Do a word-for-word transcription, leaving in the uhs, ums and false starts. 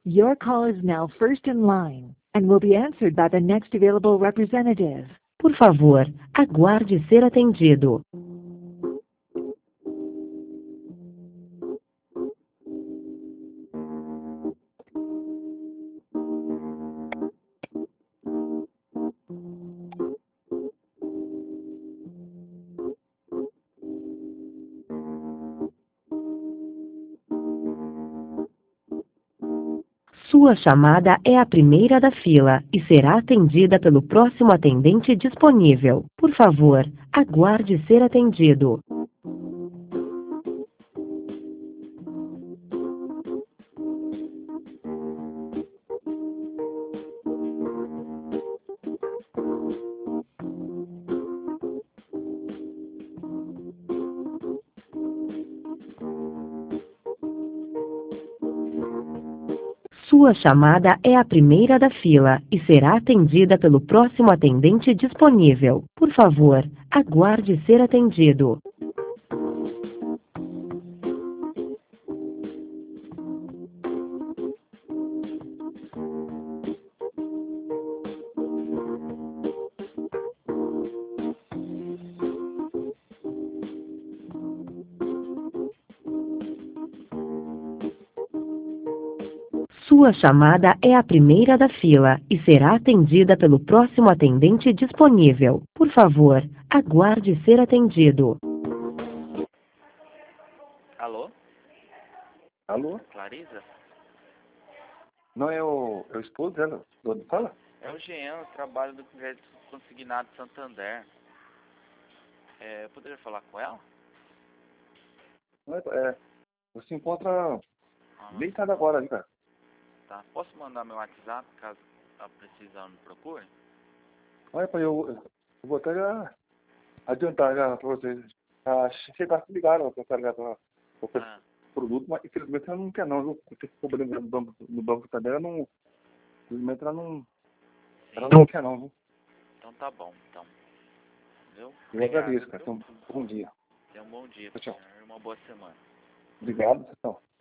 Your call is now first in line and will be answered by the next available representative. Por favor, aguarde ser atendido. Sua chamada é a primeira da fila e será atendida pelo próximo atendente disponível. Por favor, aguarde ser atendido. Sua chamada é a primeira da fila e será atendida pelo próximo atendente disponível. Por favor, aguarde ser atendido. Sua chamada é a primeira da fila e será atendida pelo próximo atendente disponível. Por favor, aguarde ser atendido. Alô? Alô? Clarisa? Não é o, é o esposo dela? Do onde fala? É o Jean, eu trabalho do Crédito Consignado Santander. É, eu poderia falar com ela? Não é, é, você encontra Ah, deitado agora ali, cara. tá. Posso mandar meu WhatsApp, caso a precisão me procure? Olha, pai, eu, eu vou até já adiantar já pra vocês. Ah, chegar a ligar, ó, pra carregar pra qualquer Ah, produto, mas infelizmente ela não quer não, viu? Porque esse problema no banco, no banco dela, não, infelizmente ela não, ela sim. não quer não, viu? Então tá bom, então. Viu? Eu agradeço, cara. Viu? Então, bom dia. Tenha um bom dia, Tchau, tchau. senhor, e uma boa semana. Obrigado, pessoal.